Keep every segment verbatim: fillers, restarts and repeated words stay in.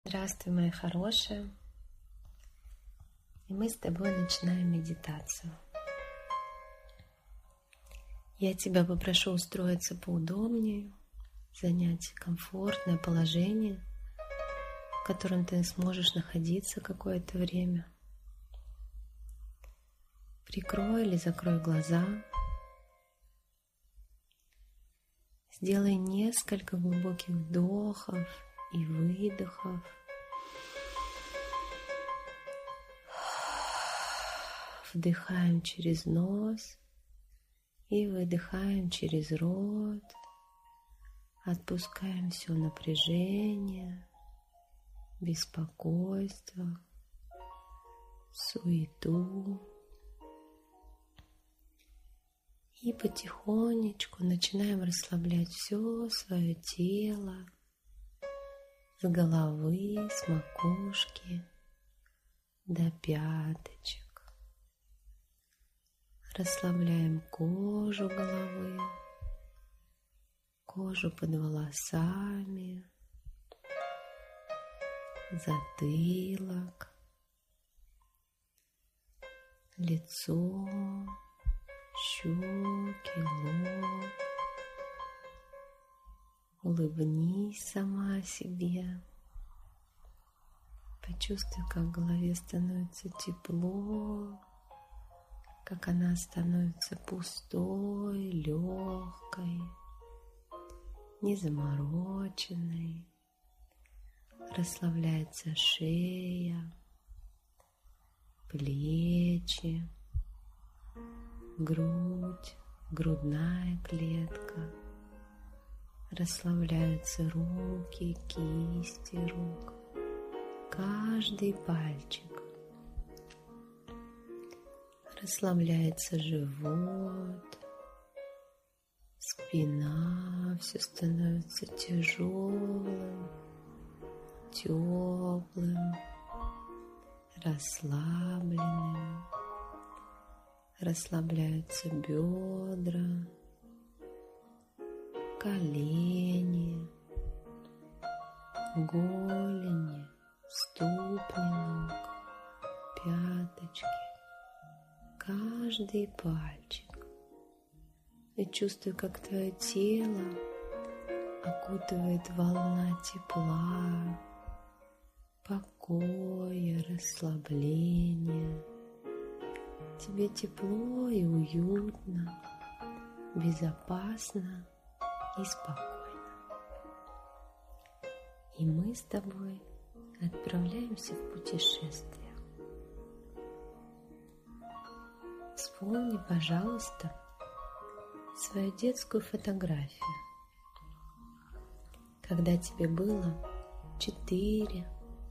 Здравствуй, моя хорошая. И мы с тобой начинаем медитацию. Я тебя попрошу устроиться поудобнее, занять комфортное положение, в котором ты сможешь находиться какое-то время. Прикрой или закрой глаза. Сделай несколько глубоких вдохов и выдохов. Вдыхаем через нос и выдыхаем через рот. Отпускаем все напряжение, беспокойство, суету. И потихонечку начинаем расслаблять все свое тело, с головы, с макушки до пяточек. Расслабляем кожу головы, кожу под волосами, затылок, лицо, щеки, лоб. Улыбнись сама себе. Почувствуй, как в голове становится тепло, как она становится пустой, легкой, незамороченной. Расслабляется шея, плечи, грудь, грудная клетка. Расслабляются руки, кисти рук, каждый пальчик. Расслабляется живот, спина, все становится тяжелым, теплым, расслабленным. Расслабляются бедра, колени, голени, ступни ног, пяточки, каждый пальчик. И чувствуй, как твое тело окутывает волна тепла, покоя, расслабления. Тебе тепло и уютно, безопасно и спокойно. И мы с тобой отправляемся в путешествие. Вспомни, пожалуйста, свою детскую фотографию, когда тебе было четыре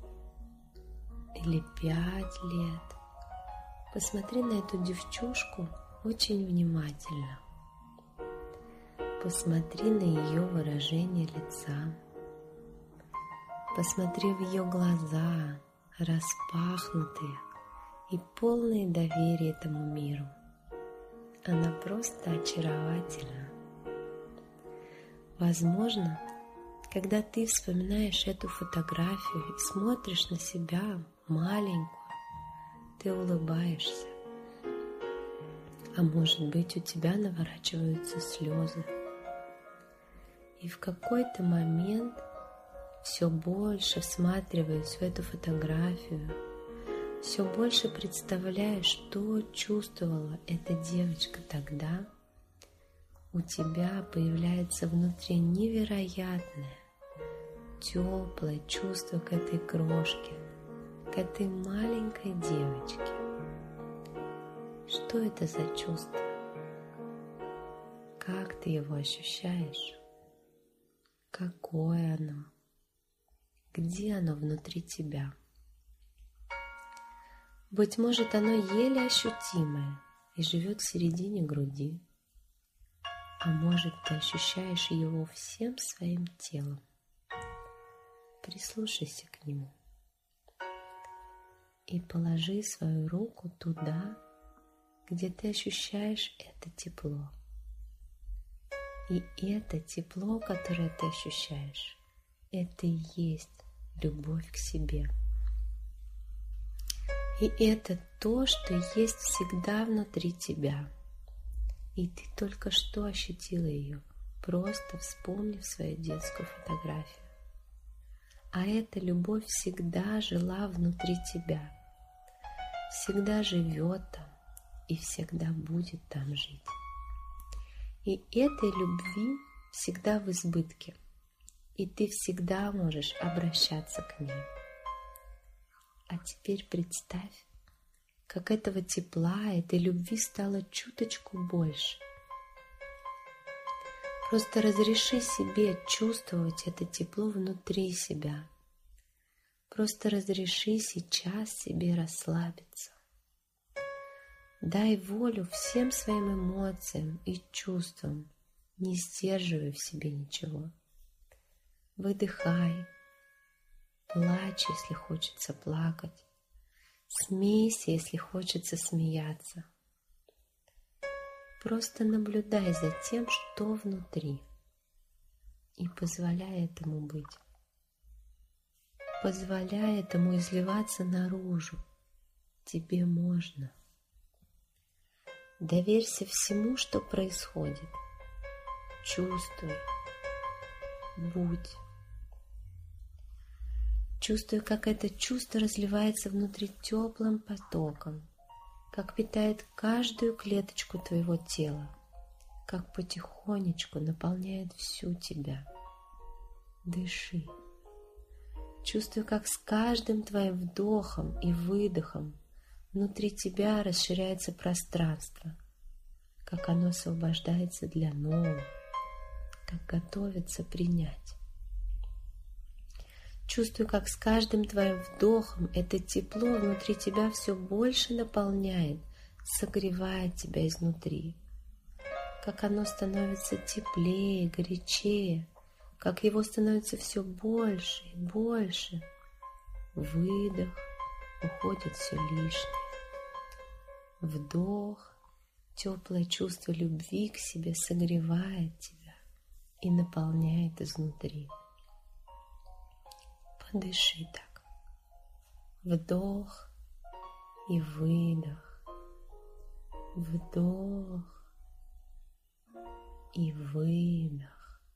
или пять лет. Посмотри на эту девчушку очень внимательно. Посмотри на ее выражение лица. Посмотри в ее глаза, распахнутые и полные доверия этому миру. Она просто очаровательна. Возможно, когда ты вспоминаешь эту фотографию и смотришь на себя маленькую, ты улыбаешься. А может быть, у тебя наворачиваются слезы. И в какой-то момент, все больше всматриваясь в эту фотографию, все больше представляя, что чувствовала эта девочка тогда, у тебя появляется внутри невероятное, теплое чувство к этой крошке, к этой маленькой девочке. Что это за чувство? Как ты его ощущаешь? Какое оно? Где оно внутри тебя? Быть может, оно еле ощутимое и живет в середине груди. А может, ты ощущаешь его всем своим телом. Прислушайся к нему. И положи свою руку туда, где ты ощущаешь это тепло. И это тепло, которое ты ощущаешь, это и есть любовь к себе. И это то, что есть всегда внутри тебя. И ты только что ощутила ее, просто вспомнив свою детскую фотографию. А эта любовь всегда жила внутри тебя, всегда живет там и всегда будет там жить. И этой любви всегда в избытке, и ты всегда можешь обращаться к ней. А теперь представь, как этого тепла, этой любви стало чуточку больше. Просто разреши себе чувствовать это тепло внутри себя. Просто разреши сейчас себе расслабиться. Дай волю всем своим эмоциям и чувствам, не сдерживай в себе ничего. Выдыхай, плачь, если хочется плакать, смейся, если хочется смеяться. Просто наблюдай за тем, что внутри, и позволяй этому быть. Позволяй этому изливаться наружу. Тебе можно. Доверься всему, что происходит. Чувствуй. Будь. Чувствуй, как это чувство разливается внутри теплым потоком, как питает каждую клеточку твоего тела, как потихонечку наполняет всю тебя. Дыши. Чувствуй, как с каждым твоим вдохом и выдохом внутри тебя расширяется пространство, как оно освобождается для нового, как готовится принять. Чувствуй, как с каждым твоим вдохом это тепло внутри тебя все больше наполняет, согревает тебя изнутри, как оно становится теплее, горячее, как его становится все больше и больше. Выдох, уходит все лишнее. Вдох, теплое чувство любви к себе согревает тебя и наполняет изнутри. Подыши так. Вдох и выдох. Вдох и выдох.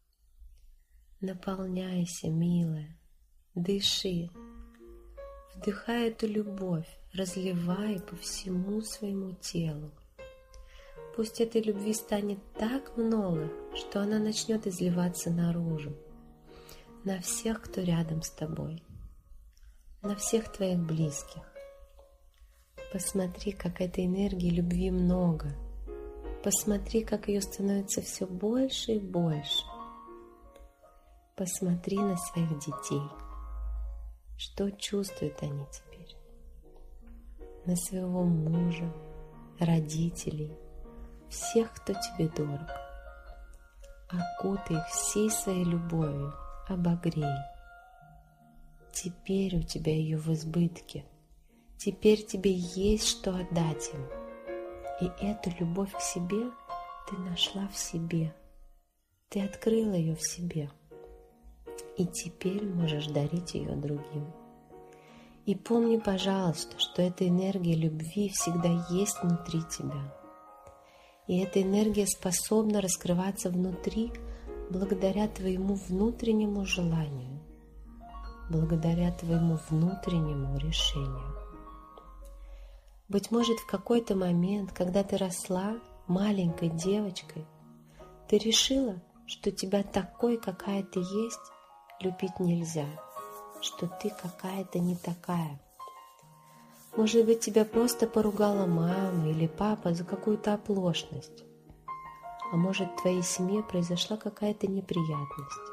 Наполняйся, милая. Дыши. Вдыхай эту любовь, разливай по всему своему телу. Пусть этой любви станет так много, что она начнет изливаться наружу, на всех, кто рядом с тобой, на всех твоих близких. Посмотри, как этой энергии любви много. Посмотри, как ее становится все больше и больше. Посмотри на своих детей. Что чувствуют они теперь? На своего мужа, родителей, всех, кто тебе дорог. Окутай их всей своей любовью, обогрей. Теперь у тебя ее в избытке. Теперь тебе есть что отдать им. И эту любовь к себе ты нашла в себе. Ты открыла ее в себе. И теперь можешь дарить ее другим. И помни, пожалуйста, что эта энергия любви всегда есть внутри тебя. И эта энергия способна раскрываться внутри благодаря твоему внутреннему желанию, благодаря твоему внутреннему решению. Быть может, в какой-то момент, когда ты росла маленькой девочкой, ты решила, что тебя такой, какая ты есть, любить нельзя, что ты какая-то не такая. Может быть, тебя просто поругала мама или папа за какую-то оплошность. А может, в твоей семье произошла какая-то неприятность.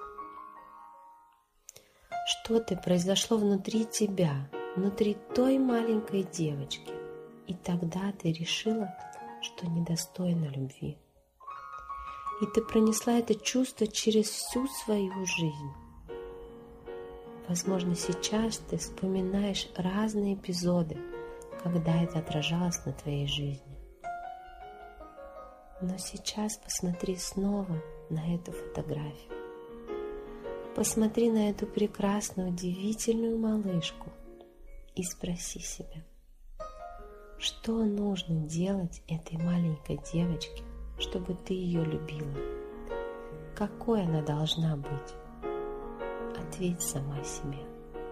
Что-то произошло внутри тебя, внутри той маленькой девочки. И тогда ты решила, что недостойна любви. И ты пронесла это чувство через всю свою жизнь. Возможно, сейчас ты вспоминаешь разные эпизоды, когда это отражалось на твоей жизни. Но сейчас посмотри снова на эту фотографию. Посмотри на эту прекрасную, удивительную малышку и спроси себя, что нужно делать этой маленькой девочке, чтобы ты ее любила? Какой она должна быть? Ответь сама себе.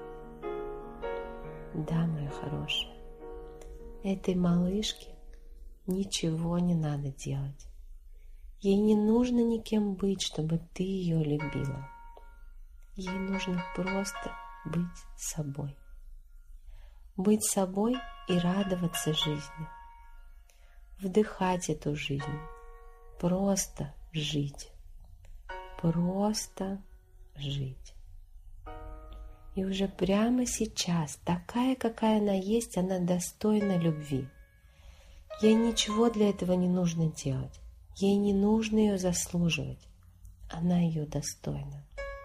Да, моя хорошая, этой малышке ничего не надо делать. Ей не нужно никем быть, чтобы ты ее любила. Ей нужно просто быть собой. Быть собой и радоваться жизни. Вдыхать эту жизнь. Просто жить. Просто жить. И уже прямо сейчас, такая, какая она есть, она достойна любви. Ей ничего для этого не нужно делать. Ей не нужно ее заслуживать. Она ее достойна.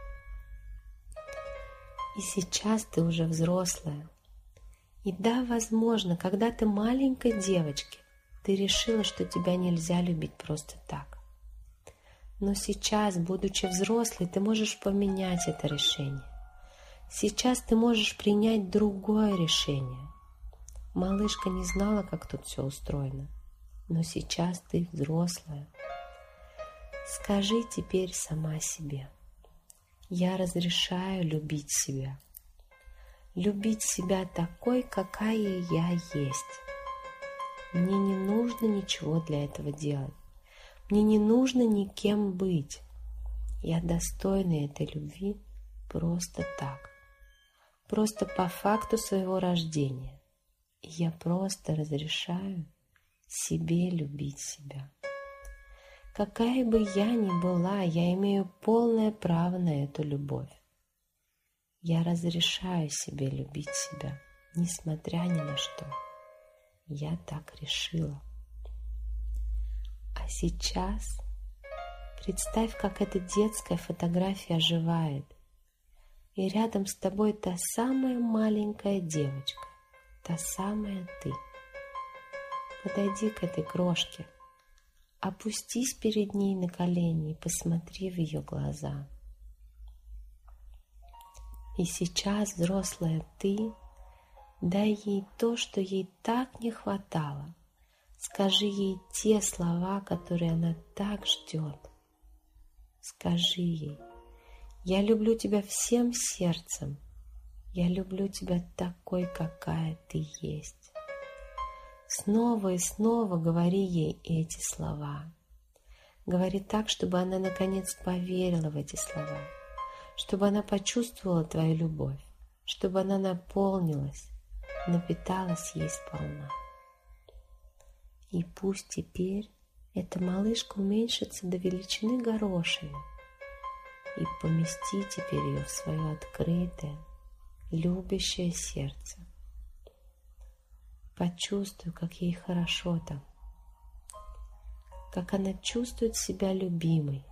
И сейчас ты уже взрослая. И да, возможно, когда ты маленькой девочке, ты решила, что тебя нельзя любить просто так. Но сейчас, будучи взрослой, ты можешь поменять это решение. Сейчас ты можешь принять другое решение. Малышка не знала, как тут все устроено, но сейчас ты взрослая. Скажи теперь сама себе: я разрешаю любить себя. Любить себя такой, какая я есть. Мне не нужно ничего для этого делать. Мне не нужно никем быть. Я достойна этой любви просто так. Просто по факту своего рождения. И я просто разрешаю себе любить себя. Какая бы я ни была, я имею полное право на эту любовь. Я разрешаю себе любить себя, несмотря ни на что. Я так решила. А сейчас представь, как эта детская фотография оживает. И рядом с тобой та самая маленькая девочка, та самая ты. Подойди к этой крошке, опустись перед ней на колени и посмотри в ее глаза. И сейчас, взрослая ты, дай ей то, что ей так не хватало. Скажи ей те слова, которые она так ждет. Скажи ей: я люблю тебя всем сердцем. Я люблю тебя такой, какая ты есть. Снова и снова говори ей эти слова. Говори так, чтобы она наконец поверила в эти слова, чтобы она почувствовала твою любовь, чтобы она наполнилась, напиталась ей сполна. И пусть теперь эта малышка уменьшится до величины горошины, и помести теперь ее в свое открытое, любящее сердце. Почувствуй, как ей хорошо там, как она чувствует себя любимой.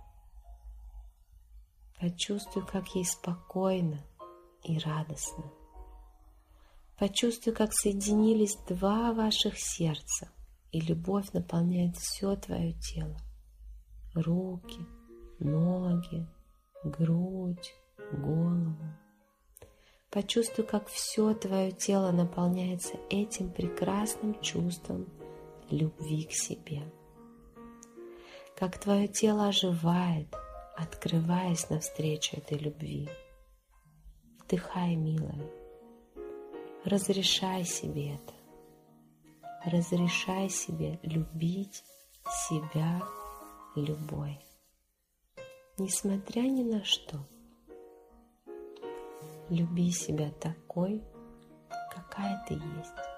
Почувствуй, как ей спокойно и радостно. Почувствуй, как соединились два ваших сердца, и любовь наполняет все твое тело. Руки, ноги, грудь, голову. Почувствуй, как все твое тело наполняется этим прекрасным чувством любви к себе. Как твое тело оживает, открываясь навстречу этой любви. Вдыхай, милая. Разрешай себе это. Разрешай себе любить себя любой. Несмотря ни на что. Люби себя такой, какая ты есть.